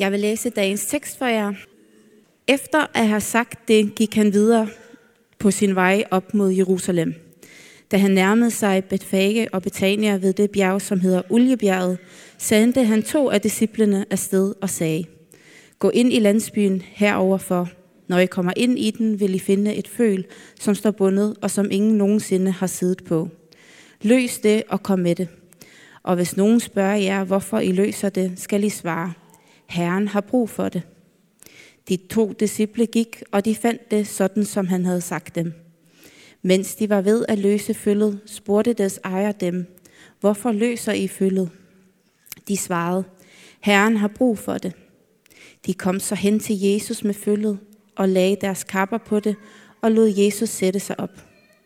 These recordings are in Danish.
Jeg vil læse dagens tekst for jer. Efter at have sagt det, gik han videre på sin vej op mod Jerusalem. Da han nærmede sig Betfage og Betania ved det bjerg, som hedder Oliebjerget, sendte han 2 af disciplene afsted og sagde: Gå ind i landsbyen heroverfor. Når I kommer ind i den, vil I finde et føl, som står bundet og som ingen nogensinde har siddet på. Løs det og kom med det. Og hvis nogen spørger jer, hvorfor I løser det, skal I svare: Herren har brug for det. De 2 disciple gik, og de fandt det sådan, som han havde sagt dem. Mens de var ved at løse føllet, spurgte deres ejer dem: Hvorfor løser I føllet? De svarede: Herren har brug for det. De kom så hen til Jesus med føllet og lagde deres kapper på det og lod Jesus sætte sig op.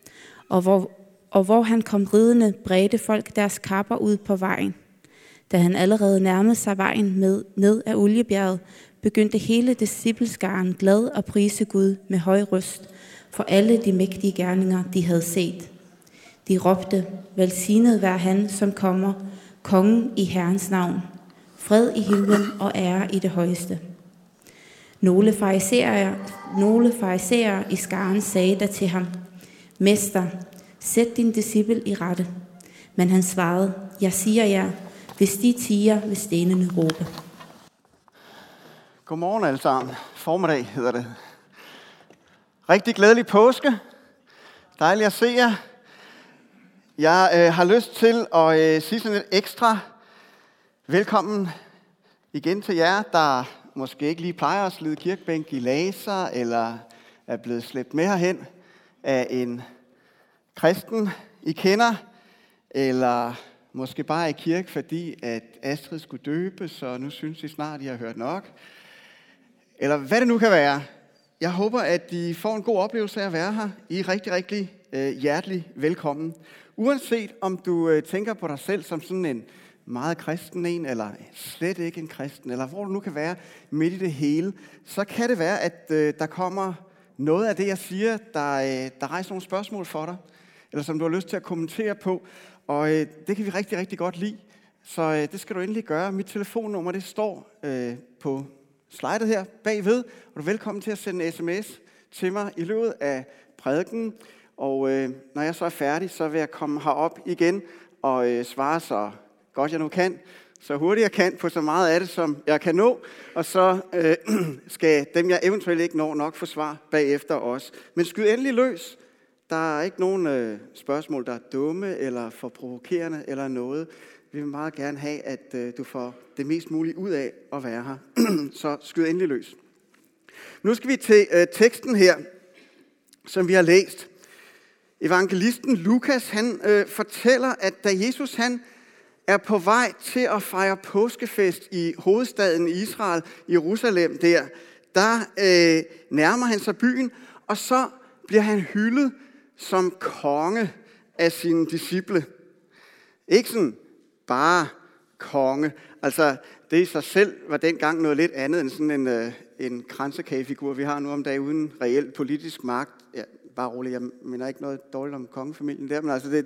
Og hvor han kom ridende, bredte folk deres kapper ud på vejen. Da han allerede nærmede sig vejen ned ad Oliebjerget, begyndte hele discipleskaren glad at prise Gud med høj røst for alle de mægtige gerninger, de havde set. De råbte: Velsignet være han, som kommer, kongen i Herrens navn. Fred i himlen og ære i det højeste. Nogle farisæere i skaren sagde da til ham: Mester, sæt din disciple i rette. Men han svarede: Jeg siger jer, hvis de tier, vil stenene råbe. Godmorgen alle sammen. Formiddag hedder det. Rigtig glædelig påske. Dejligt at se jer. Jeg har lyst til at sige sådan lidt ekstra velkommen igen til jer, der måske ikke lige plejer at slide kirkebænk i laser, eller er blevet slæbt med herhen af en kristen, I kender, eller måske bare i kirke, fordi at Astrid skulle døbes, og nu synes I snart, I har hørt nok. Eller hvad det nu kan være. Jeg håber, at I får en god oplevelse af at være her. I er rigtig, rigtig hjertelig velkommen. Uanset om du tænker på dig selv som sådan en meget kristen en, eller slet ikke en kristen, eller hvor du nu kan være midt i det hele, så kan det være, at der kommer noget af det, jeg siger, der rejser nogle spørgsmål for dig, eller som du har lyst til at kommentere på, og det kan vi rigtig, rigtig godt lide. Så det skal du endelig gøre. Mit telefonnummer, det står på slidet her bagved, og du er velkommen til at sende en sms til mig i løbet af prædiken. Og når jeg så er færdig, så vil jeg komme herop igen og svare så godt jeg nu kan, så hurtigt jeg kan på så meget af det, som jeg kan nå. Og så skal dem, jeg eventuelt ikke når, nok få svar bagefter også. Men skyd endelig løs. Der er ikke nogen spørgsmål, der er dumme eller for provokerende eller noget. Vi vil meget gerne have, at du får det mest mulige ud af at være her. Så skyd endelig løs. Nu skal vi til teksten her, som vi har læst. Evangelisten Lukas, han fortæller, at da Jesus han er på vej til at fejre påskefest i hovedstaden i Israel, Jerusalem der nærmer han sig byen, og så bliver han hyldet som konge af sine disciple. Ikke sådan bare konge. Altså, det i sig selv var dengang noget lidt andet end sådan en kransekagefigur, vi har nu om dagen uden reelt politisk magt. Ja, bare roligt, jeg mener ikke noget dårligt om kongefamilien der, men altså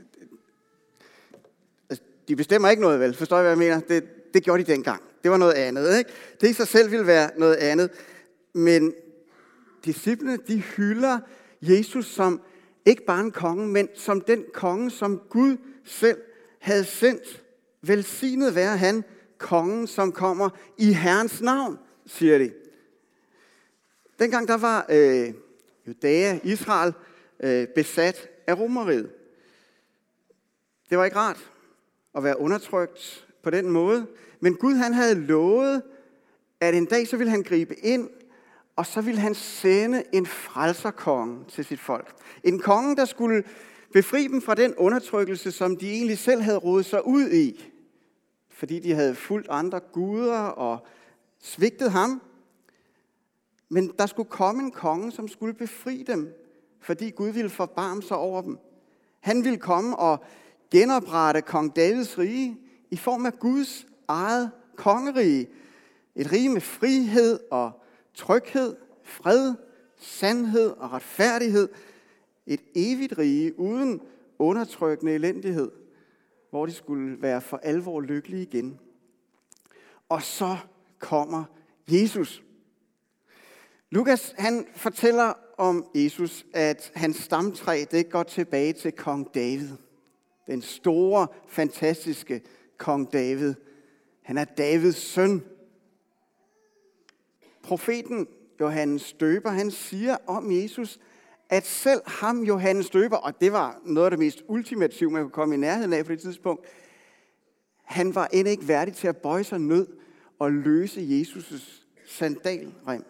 de bestemmer ikke noget, vel? Forstår I, hvad jeg mener? Det gjorde de dengang. Det var noget andet, ikke? Det i sig selv ville være noget andet. Men disciplene, de hylder Jesus som ikke bare en konge, men som den konge, som Gud selv havde sendt. Velsignet være han, kongen, som kommer i Herrens navn, siger de. Dengang der var Judæa, Israel, besat af Romeriet. Det var ikke rart at være undertrykt på den måde. Men Gud han havde lovet, at en dag så ville han gribe ind, og så ville han sende en frelserkonge til sit folk. En konge, der skulle befri dem fra den undertrykkelse, som de egentlig selv havde rodet sig ud i. Fordi de havde fulgt andre guder og svigtet ham. Men der skulle komme en konge, som skulle befri dem, fordi Gud ville forbarme sig over dem. Han ville komme og genoprette kong Davids rige i form af Guds eget kongerige. Et rige med frihed og tryghed, fred, sandhed og retfærdighed. Et evigt rige uden undertrykkende elendighed, hvor de skulle være for alvor lykkelige igen. Og så kommer Jesus. Lukas han fortæller om Jesus, at hans stamtræ det går tilbage til kong David. Den store, fantastiske kong David. Han er Davids søn. Profeten Johannes Døber, han siger om Jesus, at selv ham, Johannes Døber, og det var noget af det mest ultimative, man kunne komme i nærheden af på det tidspunkt, han var end ikke værdig til at bøje sig ned og løse Jesus' sandalrem.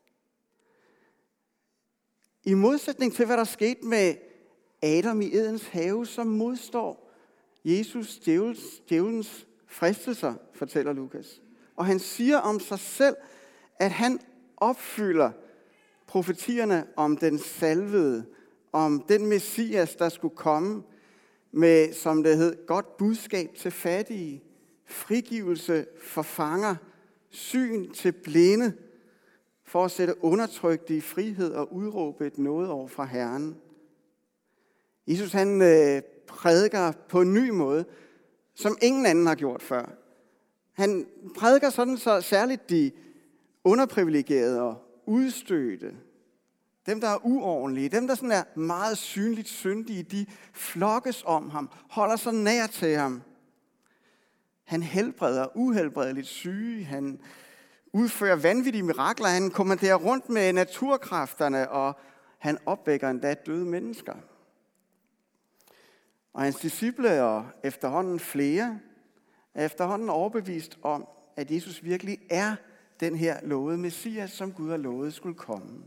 I modsætning til, hvad der skete med Adam i Edens have, så modstår Jesus djævelens fristelser, fortæller Lukas. Og han siger om sig selv, at han opfylder profetierne om den salvede, om den Messias, der skulle komme med, som det hed, godt budskab til fattige, frigivelse for fanger, syn til blinde, for at sætte undertrykte i frihed og udråbe et nådeår fra Herren. Jesus han prædiker på en ny måde, som ingen anden har gjort før. Han prædiker sådan så særligt de underprivilegerede og udstødte, dem der er uordentlige, dem der sådan er meget synligt syndige, de flokkes om ham, holder sig nær til ham. Han helbreder uhelbredeligt syge, han udfører vanvittige mirakler, han kommanderer rundt med naturkræfterne, og han opvækker endda døde mennesker. Og hans disciple og efterhånden flere er efterhånden overbevist om, at Jesus virkelig er den her lovede Messias, som Gud har lovet skulle komme.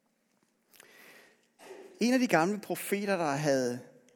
En af de gamle profeter, der havde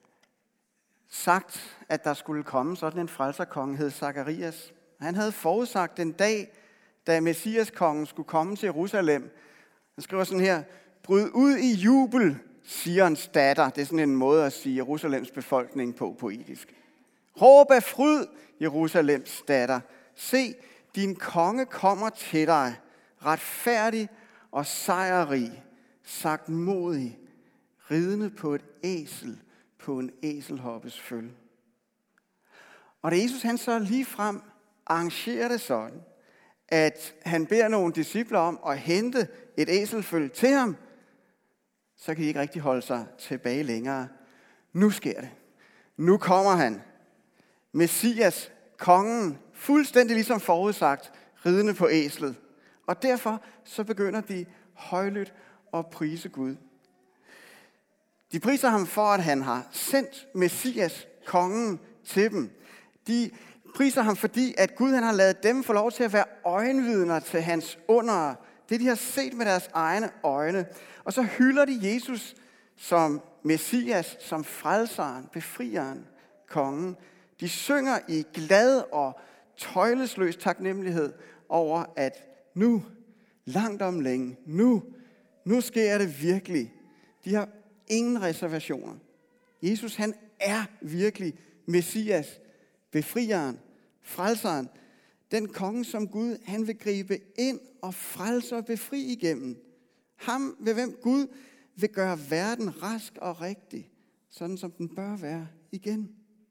sagt, at der skulle komme sådan en frelserkonge, hed Zakarias. Han havde forudsagt den dag, da Messiaskongen skulle komme til Jerusalem. Han skriver sådan her: bryd ud i jubel, Sions datter. Det er sådan en måde at sige Jerusalems befolkning på poetisk. Råb af fryd, Jerusalems datter. Se, din konge kommer til dig, retfærdig og sejrrig, sagtmodig, ridende på et æsel, på en æselhoppes føl. Og da Jesus han så ligefrem arrangerer det sådan, at han beder nogle discipler om at hente et æselføl til ham, så kan de ikke rigtig holde sig tilbage længere. Nu sker det. Nu kommer han. Messias, kongen, fuldstændig ligesom forudsagt, ridende på æslet. Og derfor så begynder de højlydt at prise Gud. De priser ham for, at han har sendt Messias, kongen, til dem. De priser ham, fordi at Gud han har ladet dem få lov til at være øjenvidner til hans under. Det de har set med deres egne øjne. Og så hylder de Jesus som Messias, som frelseren, befrieren, kongen. De synger i glad og tøjlesløs taknemmelighed over, at nu, langt om længe, nu sker det virkelig. De har ingen reservationer. Jesus han er virkelig Messias, befrieren, frelseren, den konge, som Gud han vil gribe ind og frelse og befri igennem. Ham ved hvem Gud vil gøre verden rask og rigtig, sådan som den bør være igen.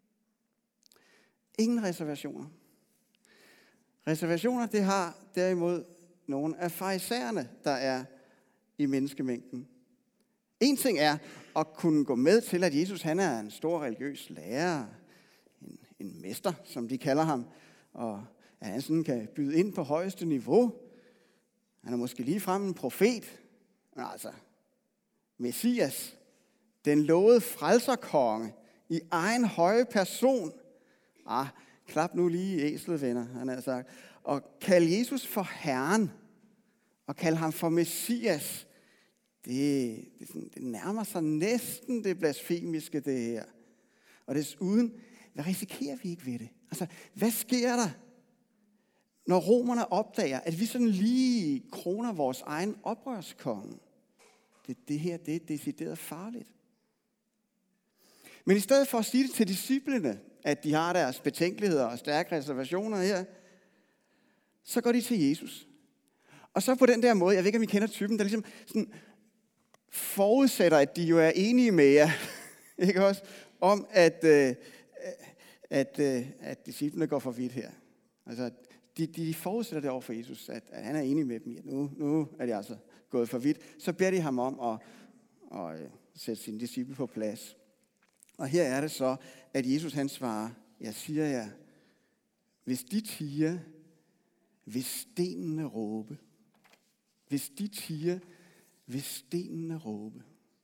Ingen reservationer. Reservationer, det har derimod nogle af farisæerne, der er i menneskemængden. En ting er at kunne gå med til, at Jesus han er en stor religiøs lærer, en mester, som de kalder ham, og at han sådan kan byde ind på højeste niveau. Han er måske ligefrem en profet, men altså Messias, den lovede frelserkonge i egen høje person. Klap nu lige æslet, venner, han har sagt. Og kalde Jesus for Herren, og kalde ham for Messias, det nærmer sig næsten det blasfemiske, det her. Og desuden, hvad risikerer vi ikke ved det? Altså, hvad sker der, når romerne opdager, at vi sådan lige kroner vores egen oprørskonge? Det her, det er decideret farligt. Men i stedet for at sige det til disciplene, at de har deres betænkeligheder og stærke reservationer her, så går de til Jesus. Og så på den der måde, jeg ved ikke, om I kender typen, der ligesom sådan forudsætter, at de jo er enige med jer, ikke også, om at disciplene går for vidt her. Altså, de forudsætter det over for Jesus, at han er enig med dem i, at nu er de altså gået for vidt. Så beder de ham om at sætte sine disciple på plads. Og her er det så, at Jesus han svarer, jeg siger jer, hvis de tier, vil stenene råbe. Hvis de tier, vil stenene råbe.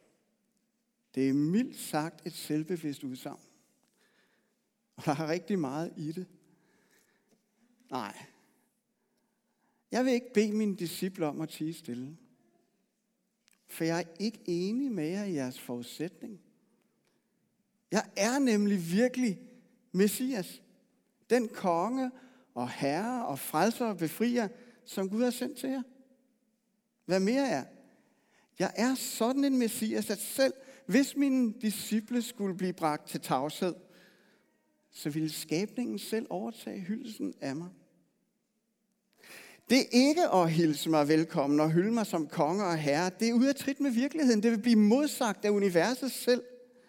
Det er mildt sagt et selvbevidst udsagn. Og der er rigtig meget i det. Nej. Jeg vil ikke bede mine disciple om at tie stille. For jeg er ikke enig med jer i jeres forudsætning. Jeg er nemlig virkelig Messias. Den konge og herre og frelser og befrier, som Gud har sendt til jer. Hvad mere er? Jeg er sådan en Messias, at selv hvis mine disciple skulle blive bragt til tavshed, så ville skabningen selv overtage hyldelsen af mig. Det er ikke at hilse mig velkommen og hylde mig som konge og herre. Det er ude af trit med virkeligheden. Det vil blive modsagt af universet selv.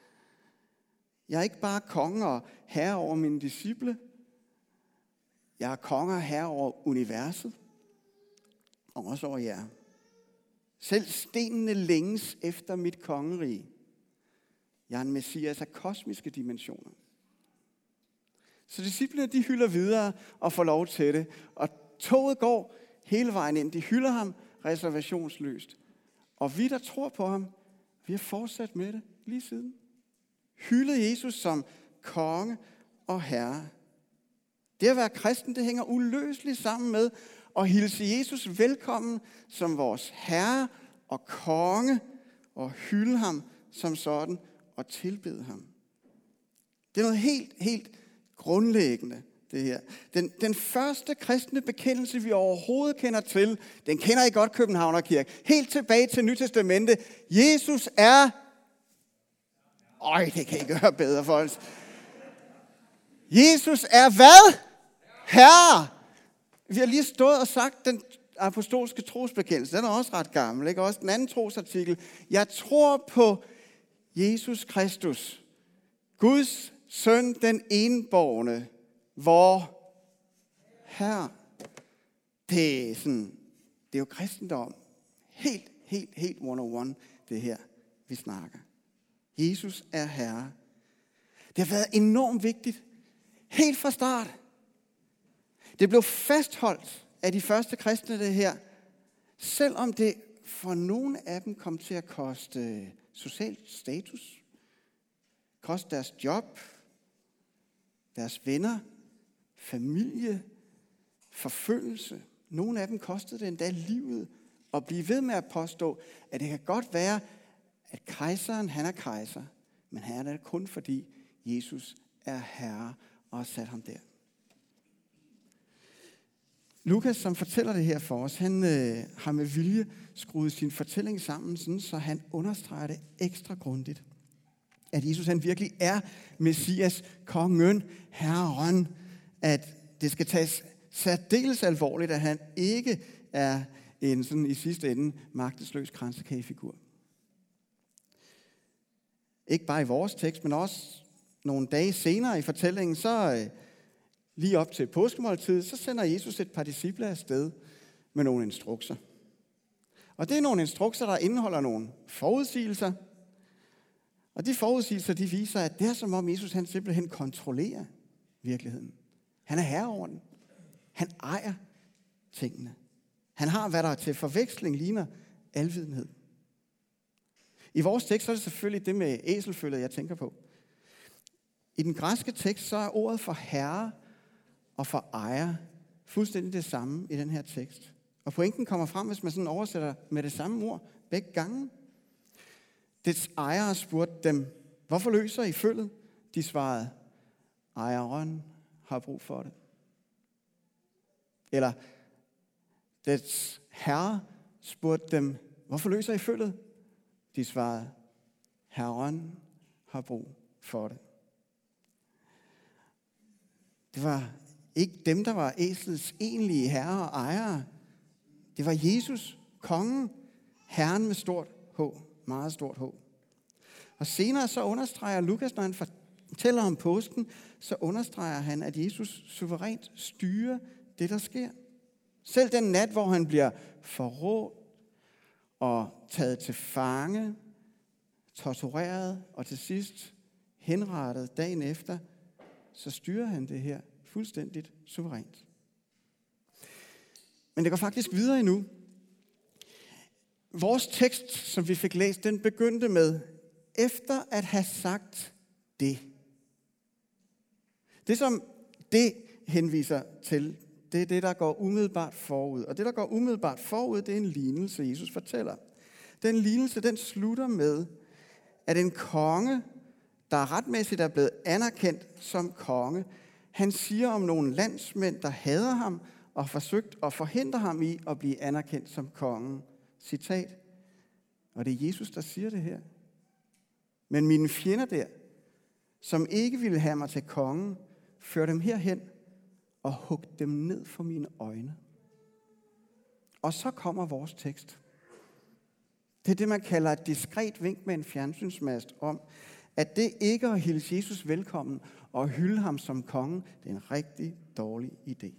Jeg er ikke bare konge og herre over mine disciple. Jeg er konge og herre over universet. Og også over jer. Selv stenene længes efter mit kongerige. Jeg er en messias af kosmiske dimensioner. Så disciplene, de hylder videre og får lov til det. Og toget går hele vejen ind. De hylder ham reservationsløst. Og vi, der tror på ham, vi har fortsat med det lige siden. Hyldet Jesus som konge og herre. Det at være kristen, det hænger uløseligt sammen med at hilse Jesus velkommen som vores herre og konge og hylde ham som sådan og tilbede ham. Det er noget helt grundlæggende, det her. Den første kristne bekendelse, vi overhovedet kender til, den kender I godt Københavnerkirke. Helt tilbage til Nyt Testamente. Jesus er... det kan I gøre bedre, folks. Jesus er hvad? Herre! Vi har lige stået og sagt den apostolske trosbekendelse. Den er også ret gammel, ikke? Også den anden trosartikel. Jeg tror på Jesus Kristus, Guds søn, den enbårne, vor Herre. Det er jo kristendom. Helt 101, det her, vi snakker. Jesus er Herre. Det har været enormt vigtigt. Helt fra start. Det blev fastholdt af de første kristne, det her. Selvom det for nogle af dem kom til at koste social status. Koste deres job. Deres venner. Familie. Forfølgelse. Nogle af dem kostede det endda livet. Og blive ved med at påstå, at det kan godt være, at kejseren, han er kejser. Men han er det kun fordi Jesus er herre og har sat ham der. Lukas, som fortæller det her for os, han har med vilje skruet sin fortælling sammen, sådan, så han understreger det ekstra grundigt. At Jesus han virkelig er Messias, kongen, herren. At det skal tages særdeles alvorligt, at han ikke er en sådan i sidste ende magtesløs kransekagefigur. Ikke bare i vores tekst, men også nogle dage senere i fortællingen, så lige op til påskemåltid, så sender Jesus et par disciple afsted med nogle instrukser. Og det er nogle instrukser, der indeholder nogle forudsigelser. Og de forudsigelser, de viser, at det er som om Jesus han simpelthen kontrollerer virkeligheden. Han er herre over den. Han ejer tingene. Han har, hvad der til forveksling ligner alvidenhed. I vores tekst så er det selvfølgelig det med æselfølget, jeg tænker på. I den græske tekst så er ordet for herre og for ejer fuldstændig det samme i den her tekst. Og pointen kommer frem, hvis man sådan oversætter med det samme ord begge gange. Dets ejere spurgte dem, hvorfor løser I følget? De svarede, ejeren har brug for det. Eller dets herre spurgte dem, hvorfor løser I følget? De svarede, herren har brug for det. Det var ikke dem, der var æslets egentlige herre og ejere. Det var Jesus, kongen, herren med stort H, meget stort H. Og senere så understreger Lukas, når han fortæller om påsken, så understreger han, at Jesus suverænt styrer det, der sker. Selv den nat, hvor han bliver forrådt og taget til fange, tortureret og til sidst henrettet dagen efter, så styrer han det her fuldstændigt suverænt. Men det går faktisk videre endnu. Vores tekst, som vi fik læst, den begyndte med, efter at have sagt det. Det, som det henviser til, det er det, der går umiddelbart forud. Og det, der går umiddelbart forud, det er en lignelse, Jesus fortæller. Den lignelse, den slutter med, at en konge, der retmæssigt er blevet anerkendt som konge, han siger om nogle landsmænd, der hader ham og har forsøgt at forhindre ham i at blive anerkendt som kongen. Citat. Og det er Jesus, der siger det her. Men mine fjender der, som ikke ville have mig til kongen, før dem herhen og hug dem ned for mine øjne. Og så kommer vores tekst. Det er det, man kalder et diskret vink med en fjernsynsmast om, at det ikke at hilse Jesus velkommen og hylde ham som konge, det er en rigtig dårlig idé.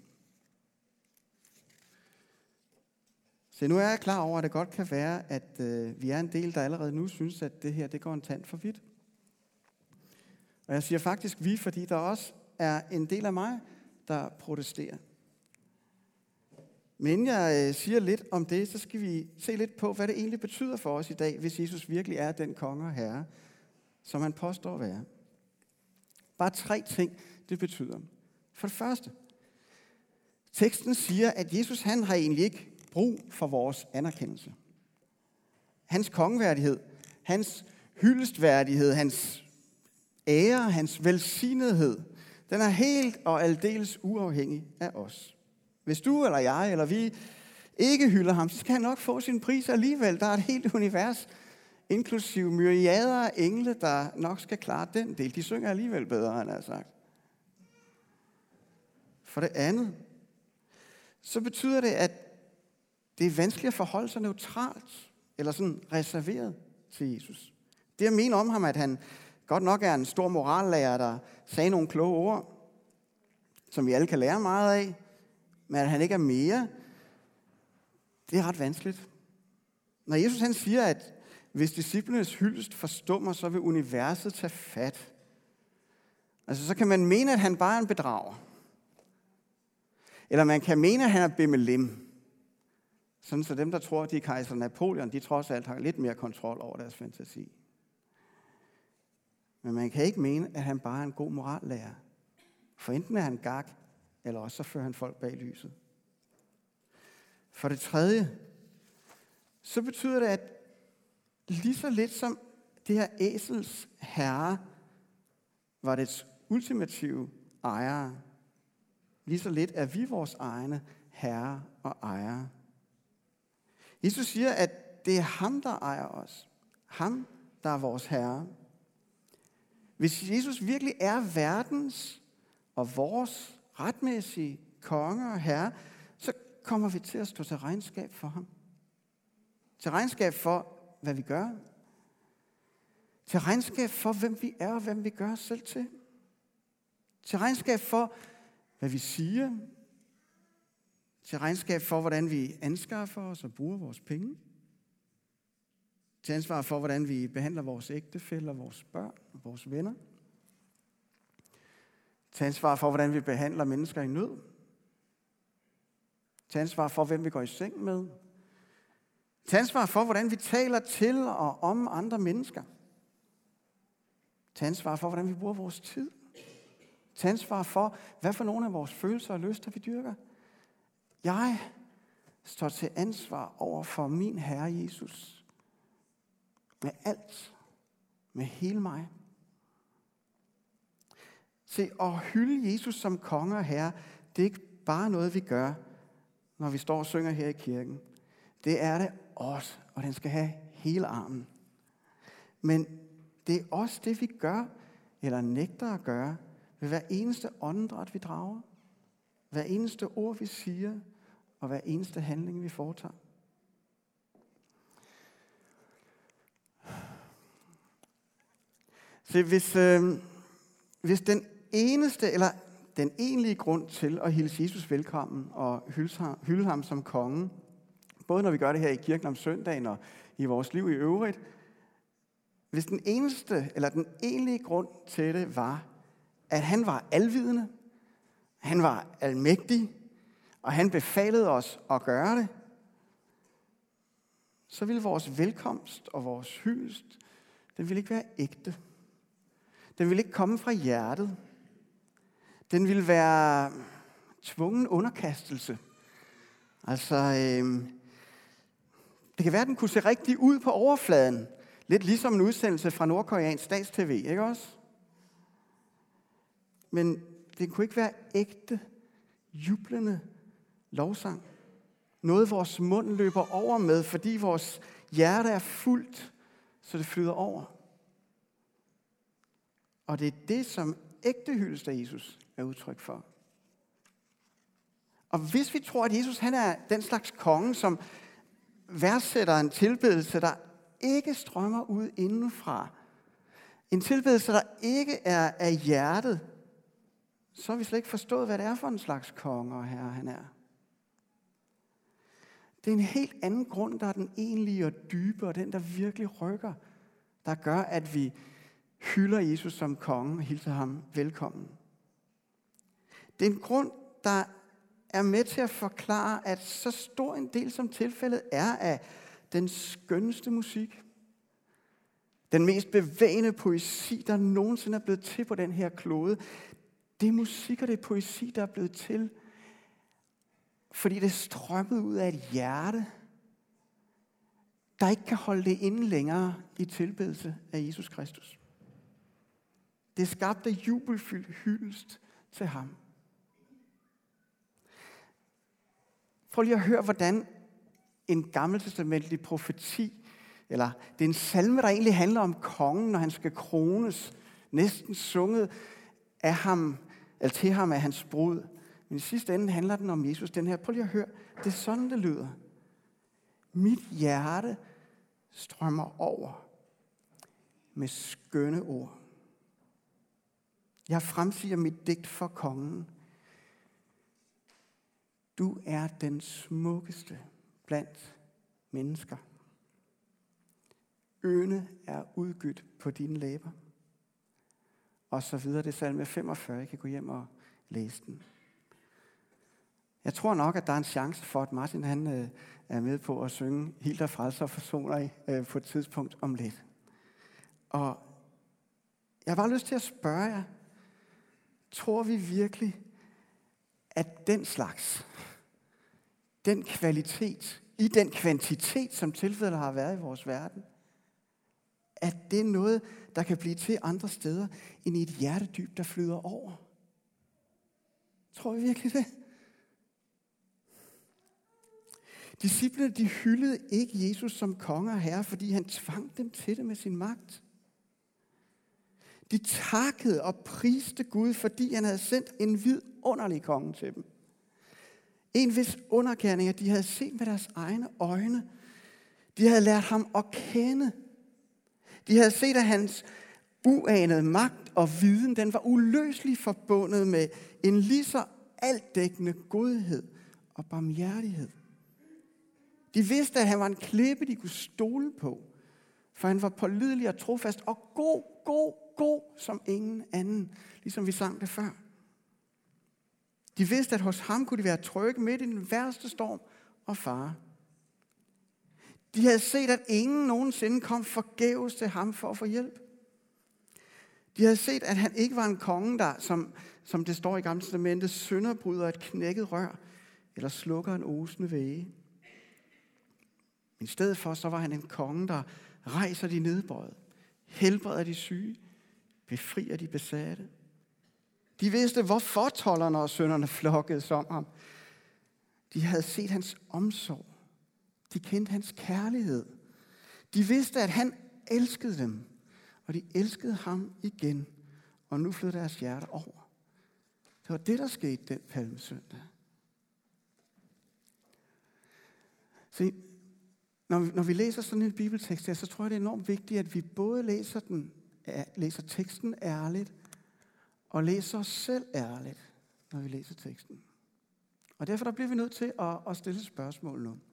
Så nu er jeg klar over, at det godt kan være, at vi er en del, der allerede nu synes, at det her det går en tand for vidt. Og jeg siger faktisk vi, fordi der også er en del af mig, der protesterer. Men inden jeg siger lidt om det, så skal vi se lidt på, hvad det egentlig betyder for os i dag, hvis Jesus virkelig er den konge og herre, som han påstår at være. Bare 3 ting, det betyder. For det første, teksten siger, at Jesus han har egentlig ikke brug for vores anerkendelse. Hans kongeværdighed, hans hyldestværdighed, hans ære, hans velsignethed, den er helt og aldeles uafhængig af os. Hvis du eller jeg eller vi ikke hylder ham, så skal han nok få sin pris alligevel. Der er et helt univers, inklusive myriader af engle, der nok skal klare den del. De synger alligevel bedre, han har sagt. For det andet, så betyder det, at det er vanskeligt at forholde sig neutralt eller sådan reserveret til Jesus. Det jeg mener om ham, at han godt nok er en stor morallærer, der sagde nogle kloge ord, som vi alle kan lære meget af, men at han ikke er mere, det er ret vanskeligt. Når Jesus han siger, at hvis disciplenes hyldest forstummer, så vil universet tage fat. Altså så kan man mene, at han bare er en bedrager. Eller man kan mene, at han er bimmelim. Sådan så dem, der tror, at de er kejser Napoleon, de trods alt har lidt mere kontrol over deres fantasi. Men man kan ikke mene, at han bare er en god morallærer. For enten er han gak, eller også så fører han folk bag lyset. For det tredje, så betyder det, at lige så lidt som det her æsels herre var dets ultimative ejere, lige så lidt er vi vores egne herre og ejere. Jesus siger, at det er ham, der ejer os. Ham, der er vores herre. Hvis Jesus virkelig er verdens og vores retmæssige konge og herre, så kommer vi til at stå til regnskab for ham. Til regnskab for, hvad vi gør. Til regnskab for, hvem vi er og hvem vi gør os selv til. Til regnskab for, hvad vi siger. Til regnskab for, hvordan vi anskaffer os og bruger vores penge. Til ansvar for, hvordan vi behandler vores ægtefæller, vores børn og vores venner. Til ansvar for, hvordan vi behandler mennesker i nød. Til ansvar for, hvem vi går i seng med. Til ansvar for, hvordan vi taler til og om andre mennesker. Til ansvar for, hvordan vi bruger vores tid. Til ansvar for, hvad for nogle af vores følelser og lyster vi dyrker. Jeg står til ansvar over for min Herre Jesus. Med alt. Med hele mig. Se, at hylde Jesus som konge og herre, det er ikke bare noget, vi gør, når vi står og synger her i kirken. Det er det også, og den skal have hele armen. Men det er også det, vi gør, eller nægter at gøre, ved hver eneste åndedræt, vi drager. Hver eneste ord, vi siger, og hver eneste handling, vi foretager. Så hvis den eneste, eller den egentlige grund til at hilse Jesus velkommen og hylde ham som konge, både når vi gør det her i kirken om søndagen og i vores liv i øvrigt, hvis den egentlige grund til det var, at han var alvidende, han var almægtig, og han befalede os at gøre det, så ville vores velkomst og vores hyldest, den ville ikke være ægte. Den ville ikke komme fra hjertet. Den ville være tvungen underkastelse. Altså, det kan være, at den kunne se rigtig ud på overfladen. Lidt ligesom en udsendelse fra nordkoreansk stats-tv, ikke også? Men det kunne ikke være ægte, jublende lovsang. Noget, vores mund løber over med, fordi vores hjerte er fuldt, så det flyder over. Og det er det, som ægte hyldest af Jesus er udtryk for. Og hvis vi tror, at Jesus han er den slags konge, som værdsætter en tilbedelse, der ikke strømmer ud indenfra, en tilbedelse, der ikke er af hjertet, så har vi slet ikke forstået, hvad det er for en slags konge og herre han er. Det er en helt anden grund, der er den egentlige og dybe, og den, der virkelig rykker, der gør, at vi hylder Jesus som konge og hilser ham velkommen. Det er en grund, der er med til at forklare, at så stor en del, som tilfældet er af den skønneste musik, den mest bevægende poesi, der nogensinde er blevet til på den her klode, det er musik og det er poesi, der er blevet til, fordi det er strømmet ud af et hjerte, der ikke kan holde det inde længere i tilbedelse af Jesus Kristus. Det er skabt af jubelfyldt hyldest til ham. Prøv lige at høre, hvordan en gammeltestamentlig profeti, eller det er en salme, der egentlig handler om kongen, når han skal krones, næsten sunget af ham, eller til ham af hans brud. Men i sidste ende handler den om Jesus. Den her, prøv lige at høre, det er sådan, det lyder. Mit hjerte strømmer over med skønne ord. Jeg fremsiger mit digt for kongen. Du er den smukkeste blandt mennesker. Øne er udgydt på dine læber. Og så videre. Det er salme 45. Jeg kan gå hjem og læse den. Jeg tror nok, at der er en chance for, at Martin han er med på at synge Helt og frelser og forsoner på et tidspunkt om lidt. Og jeg har bare lyst til at spørge jer, tror vi virkelig, at den slags, den kvalitet, i den kvantitet, som tilfældet har været i vores verden, at det er noget, der kan blive til andre steder, end i et hjertedyb, der flyder over? Tror vi virkelig det? Disciplene, de hyldede ikke Jesus som konge og herre, fordi han tvang dem til det med sin magt. De takkede og priste Gud, fordi han havde sendt en vidunderlig konge til dem. En hvis undergerninger, de havde set med deres egne øjne. De havde lært ham at kende. De havde set, at hans uanede magt og viden, den var uløseligt forbundet med en lige så altdækkende godhed og barmhjertighed. De vidste, at han var en klippe, de kunne stole på, for han var pålidelig og trofast og god som ingen anden, ligesom vi sang det før. De vidste, at hos ham kunne de være trygge midt i den værste storm og fare. De havde set, at ingen nogensinde kom forgæves til ham for at få hjælp. De havde set, at han ikke var en konge, der, som det står i Gamle Testamentet, sønderbryder et knækket rør, eller slukker en osende væge. Men i stedet for, så var han en konge, der rejser de nedbøjede, helbreder de syge, befrier de besatte. De vidste, hvorfor tolderne og synderne flokkedes om ham. De havde set hans omsorg. De kendte hans kærlighed. De vidste, at han elskede dem, og de elskede ham igen. Og nu flød deres hjerte over. Det var det, der skete den palmesøndag. Se, når vi læser sådan en bibeltekst her, så tror jeg, det er enormt vigtigt, at vi både læser teksten ærligt, og læser os selv ærligt. når vi læser teksten. Og derfor bliver vi nødt til at stille spørgsmål nu.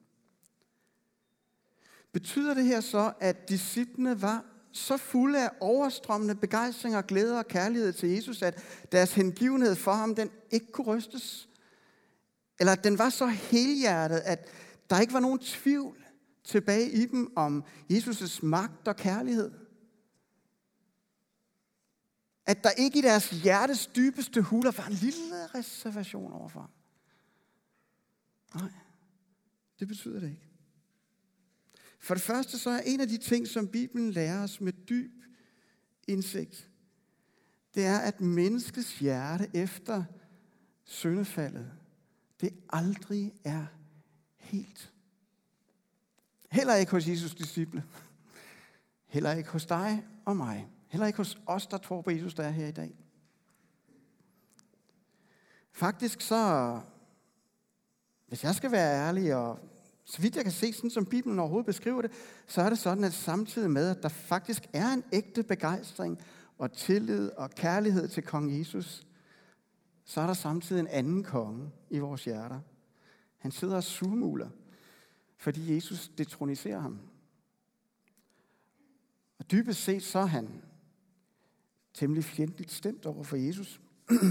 Betyder det her så, at disciplene var så fulde af overstrømmende begejstring og glæde og kærlighed til Jesus, at deres hengivenhed for ham, den ikke kunne rystes? Eller at den var så helhjertet, at der ikke var nogen tvivl tilbage i dem om Jesus' magt og kærlighed? At der ikke i deres hjertes dybeste huler var en lille reservation overfor ham? Nej, det betyder det ikke. For det første så er en af de ting, som Bibelen lærer os med dyb indsigt, det er, at menneskets hjerte efter syndefaldet, det aldrig er helt. Heller ikke hos Jesus' disciple. Heller ikke hos dig og mig. Heller ikke hos os, der tror på Jesus, der er her i dag. Faktisk så, hvis jeg skal være ærlig, og så vidt jeg kan se, sådan som Bibelen overhovedet beskriver det, så er det sådan, at samtidig med, at der faktisk er en ægte begejstring og tillid og kærlighed til kong Jesus, så er der samtidig en anden konge i vores hjerter. Han sidder og surmuler, fordi Jesus detroniserer ham. Og dybest set så er han temmelig fjendtligt stemt over for Jesus.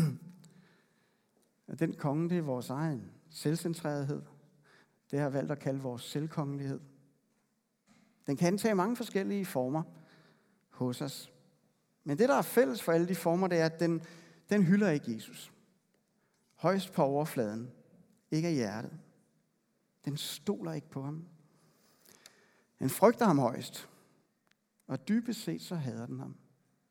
Og den konge, det er vores egen selvcentrerethed. Det har jeg valgt at kalde vores selvkongelighed. Den kan tage mange forskellige former hos os. Men det, der er fælles for alle de former, det er, at den hylder ikke Jesus. Højst på overfladen, ikke af hjertet. Den stoler ikke på ham. Den frygter ham højst. Og dybest set så hader den ham.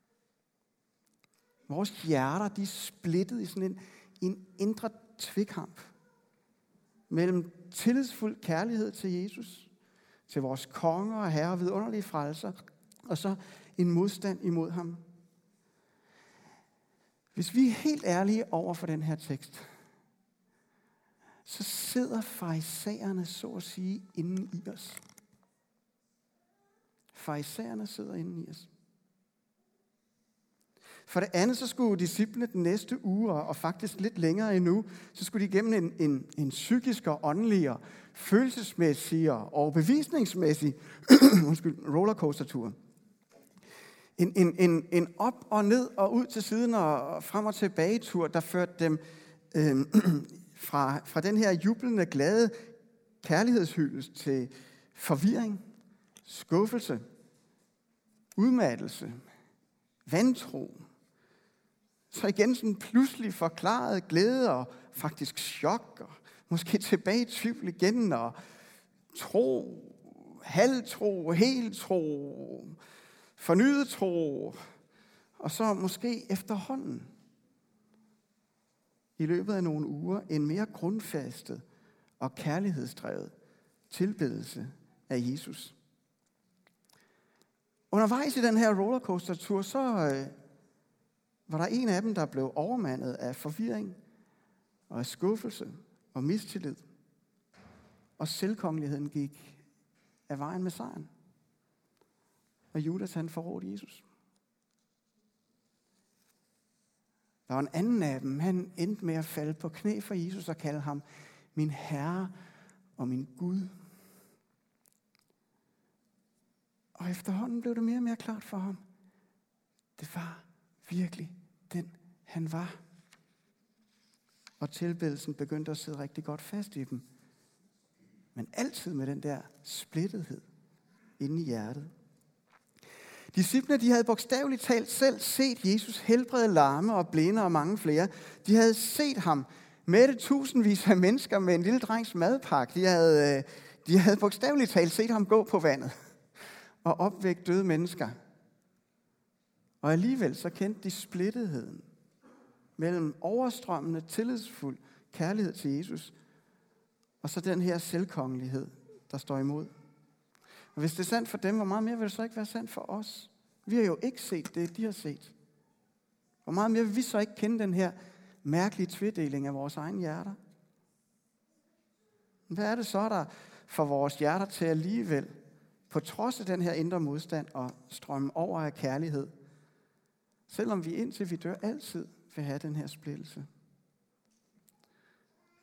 Vores hjerter, de er splittet i sådan en indre tvekamp mellem tillidsfuld kærlighed til Jesus, til vores konge og herre og vidunderlige frelser, og så en modstand imod ham. Hvis vi er helt ærlige over for den her tekst, så sidder farisæerne så at sige inden i os. Farisæerne sidder inden i os. For det andet, så skulle disciplene den næste uge, og faktisk lidt længere endnu, så skulle de igennem en psykisk og åndelig og følelsesmæssig og overbevisningsmæssig rollercoaster-tur. En op og ned og ud til siden og frem og tilbage tur, der førte dem fra den her jublende, glade kærlighedshyldest til forvirring, skuffelse, udmattelse, vantro. Så igen sådan pludselig forklaret glæde og faktisk chok, og måske tilbage i tvivl igen, og tro, halvtro, heltro, fornyet tro, og så måske efterhånden i løbet af nogle uger en mere grundfæstet og kærlighedsdrevet tilbedelse af Jesus. Undervejs i den her rollercoaster-tur, så var der en af dem, der blev overmandet af forvirring og af skuffelse og mistillid. Og selvkongeligheden gik af vejen med sejren. Og Judas, han forrådte Jesus. Der var en anden af dem, han endte med at falde på knæ for Jesus og kalde ham min Herre og min Gud. Og efterhånden blev det mere og mere klart for ham. Det var virkelig den, han var. Og tilbedelsen begyndte at sidde rigtig godt fast i dem. Men altid med den der splittethed inde i hjertet. Disciplene, de havde bogstaveligt talt selv set Jesus helbrede lamme og blinde og mange flere. De havde set ham mætte tusindvis af mennesker med en lille drengs madpakke. De havde bogstaveligt talt set ham gå på vandet og opvække døde mennesker. Og alligevel så kendte de splittetheden mellem overstrømmende, tillidsfuld kærlighed til Jesus, og så den her selvkongelighed, der står imod. Og hvis det er sandt for dem, hvor meget mere vil det så ikke være sandt for os? Vi har jo ikke set det, de har set. Hvor meget mere vil vi så ikke kende den her mærkelige tvedeling af vores egne hjerter? Hvad er det så, der får vores hjerter til alligevel, på trods af den her indre modstand, og strømme over af kærlighed, selvom vi indtil vi dør altid vil have den her splittelse?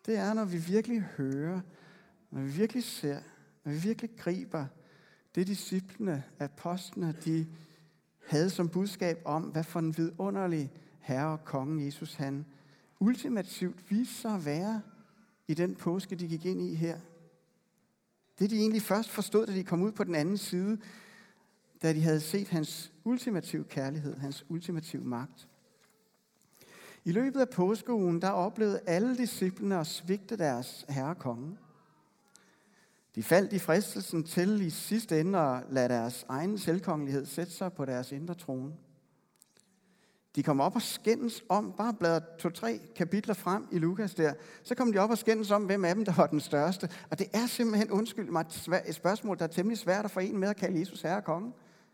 det er, når vi virkelig hører, når vi virkelig ser, når vi virkelig griber det disciplene, apostlene, de havde som budskab om, hvad for en vidunderlig herre og konge Jesus han ultimativt viste sig at være i den påske, de gik ind i her. Det de egentlig først forstod, da de kom ud på den anden side, da de havde set hans ultimative kærlighed, hans ultimative magt. I løbet af påskeugen, der oplevede alle disciplene at svigte deres herre konge. De faldt i fristelsen til i sidste ende at lade deres egen selvkongelighed sætte sig på deres indre trone. De kom op og skændes om, bare bladret 2-3 kapitler frem i Lukas der, så kom de op og skændes om, hvem af dem, der var den største. Og det er simpelthen, undskyld mig, et spørgsmål, der er temmelig svært at få en med at kalde Jesus herre konge.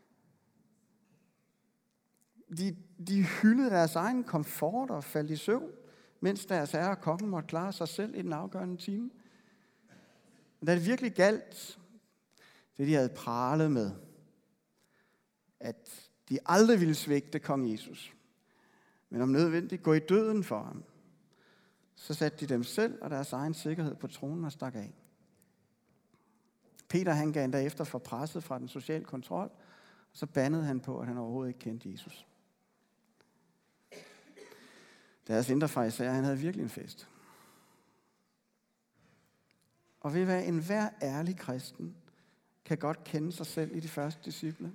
De hyldede deres egen komfort og faldt i søvn, mens deres herre konge måtte klare sig selv i den afgørende time. Men da det virkelig galt, det de havde pralet med, at de aldrig ville svigte kong Jesus, men om nødvendigt gå i døden for ham, så satte de dem selv og deres egen sikkerhed på tronen og stak af. Peter han gav endda efter for presset fra den sociale kontrol, og så bandede han på, at han overhovedet ikke kendte Jesus. Deres indre farisæer, han havde virkelig en fest. Og ved hvad enhver ærlig kristen kan godt kende sig selv i de første disciple.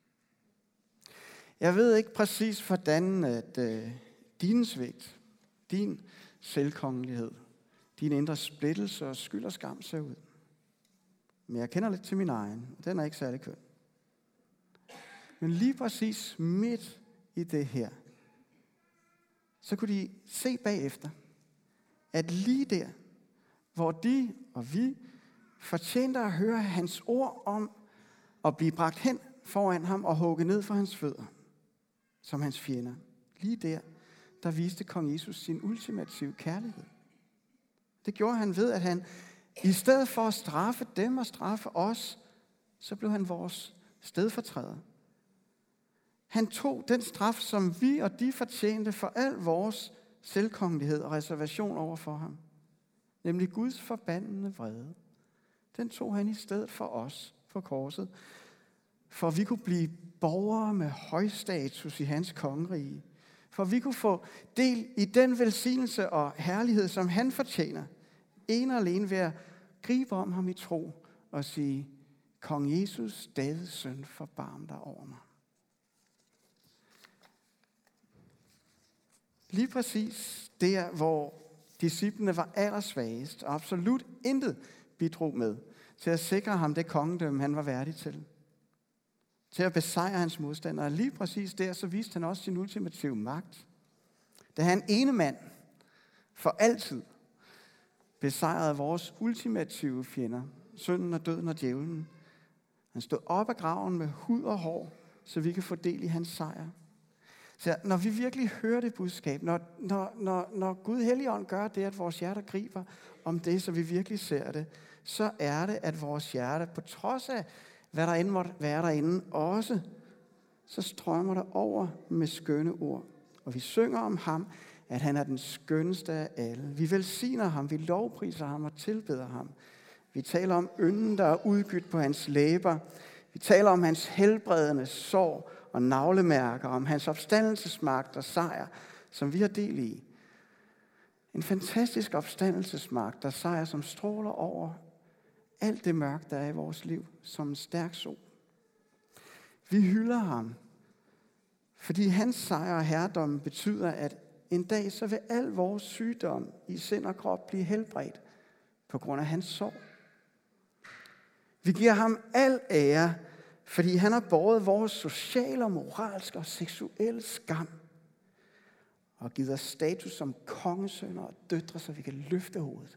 Jeg ved ikke præcis, hvordan at din svigt, din selvkongelighed, din indre splittelse og skyld og skam ser ud. Men jeg kender lidt til min egen, og den er ikke særlig køn. Men lige præcis midt i det her, så kunne de se bagefter, at lige der, hvor de og vi fortjente at høre hans ord om at blive bragt hen foran ham og hugget ned for hans fødder, som hans fjender. Lige der viste kong Jesus sin ultimative kærlighed. Det gjorde han ved, at han i stedet for at straffe dem og straffe os, så blev han vores stedfortræder. Han tog den straf, som vi og de fortjente for al vores selvkongelighed og reservation over for ham. Nemlig Guds forbandende vrede. Den tog han i stedet for os på korset, for vi kunne blive borgere med høj status i hans kongerige. For vi kunne få del i den velsignelse og herlighed, som han fortjener. En og alene ved at gribe om ham i tro og sige, Kong Jesus, Davids søn, forbarm dig over mig. Lige præcis der, hvor disciplene var allersvagest og absolut intet bidrog med til at sikre ham det kongedømme, han var værdig til. Til at besejre hans modstandere. Og lige præcis der, så viste han også sin ultimative magt. Da han ene mand for altid besejrede vores ultimative fjender, synden og døden og djævlen. Han stod op af graven med hud og hår, så vi kan få del i hans sejr. Så når vi virkelig hører det budskab, når Gud Helligånd gør det, at vores hjerter griber om det, så vi virkelig ser det, så er det, at vores hjerte, på trods af, hvad der end måtte være derinde, også, så strømmer der over med skønne ord. Og vi synger om ham, at han er den skønneste af alle. Vi velsigner ham, vi lovpriser ham og tilbeder ham. Vi taler om ynden, der er udgydt på hans læber. Vi taler om hans helbredende sår og navlemærker, om hans opstandelsesmagt og sejr, som vi har del i. En fantastisk opstandelsesmagt og sejr, som stråler over alt det mørke, der er i vores liv, som en stærk sol. Vi hylder ham, fordi hans sejr og herredom betyder, at en dag så vil al vores sygdom i sind og krop blive helbredt på grund af hans sorg. Vi giver ham al ære, fordi han har båret vores sociale og moralske og seksuelle skam og givet os status som kongesønner og døtre, så vi kan løfte hovedet.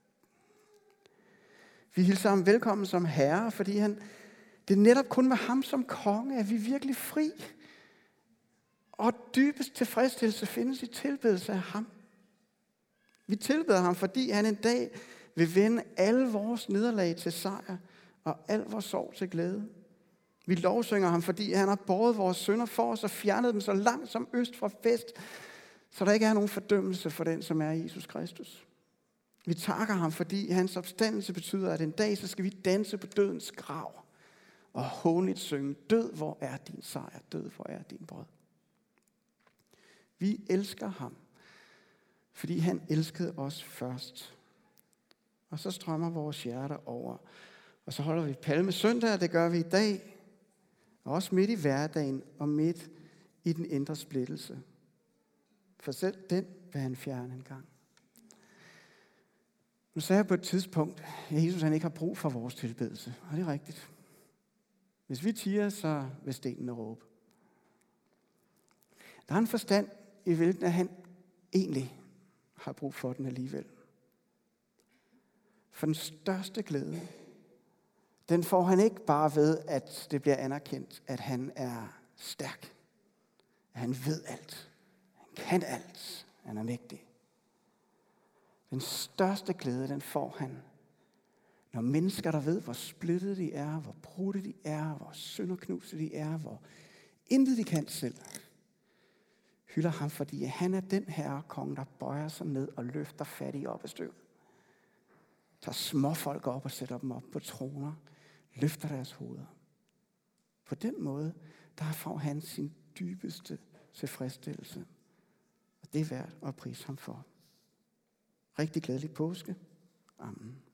Vi hilser ham velkommen som herre, fordi det er netop kun med ham som konge, at vi er virkelig fri. Og dybest tilfredsstillelse findes i tilbedelse af ham. Vi tilbeder ham, fordi han en dag vil vende alle vores nederlag til sejr og al vores sorg til glæde. Vi lovsynger ham, fordi han har båret vores synder for os og fjernet dem så langt som øst fra vest, så der ikke er nogen fordømmelse for den, som er Jesus Kristus. Vi takker ham, fordi hans opstandelse betyder, at en dag så skal vi danse på dødens grav og hånligt synge: død, hvor er din sejr? Død, hvor er din brød? Vi elsker ham, fordi han elskede os først. Og så strømmer vores hjerter over. Og så holder vi palmesøndag, og det gør vi i dag. Også midt i hverdagen og midt i den indre splittelse. For selv den vil han fjerne en gang. Nu sagde jeg på et tidspunkt, at Jesus han ikke har brug for vores tilbedelse. Og det er rigtigt. Hvis vi tier, så vil stenene råbe. Der er en forstand i hvilken at han egentlig har brug for den alligevel. For den største glæde, den får han ikke bare ved, at det bliver anerkendt, at han er stærk. At han ved alt. Han kan alt. Han er mægtig. Den største glæde, den får han, når mennesker, der ved, hvor splittede de er, hvor brudte de er, hvor sønderknuste de er, hvor intet de kan selv, hylder ham, fordi han er den herre konge, der bøjer sig ned og løfter fattige op af støvet. Tager småfolk op og sætter dem op på troner, løfter deres hoveder. På den måde, der får han sin dybeste tilfredsstillelse. Og det er værd at prise ham for. Rigtig glædelig påske. Amen.